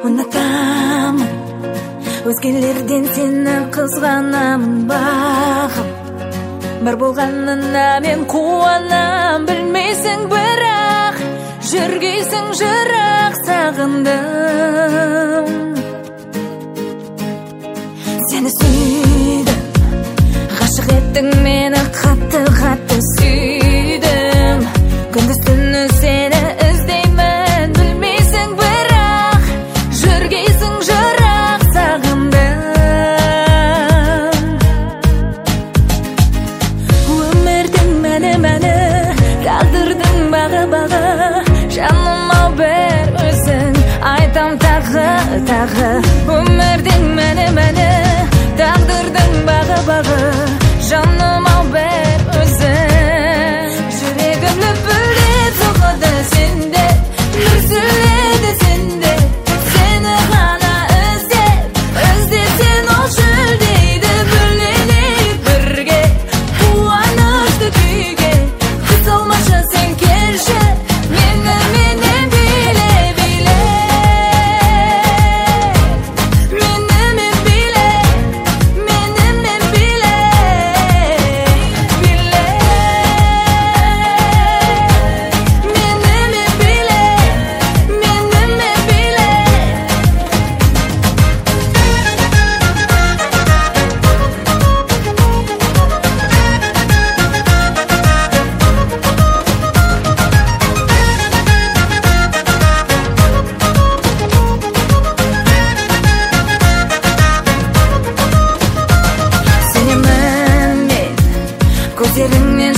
Unutамын, өзгелерден сені қызғанамын бағым. Бар болғанына мен қуанам, білмейсің бірақ жүргейсің жырақ сағындым. Сені сүйдім, ғашық еттің мені, қатты сүйдім. Күндіз түні сені іздеймін, білмейсің бірақ жүргейсің жырақ сағындым. Өмірдің мәні, тағдырдың бағы, жаным ау бір өзің, айтам тағы. Өмірдің мәні, тағдырдың бағы, жаным ау бір өзің. Жүрегім лүпілдеп соғады сенде, мүсіледі сенде. Сені ғана іздесен ол жүлдейді. Бөленейік бірге қуанышты күйге, қысылмашы сен келші менімен биле. Менімен биле. Көздеріңнен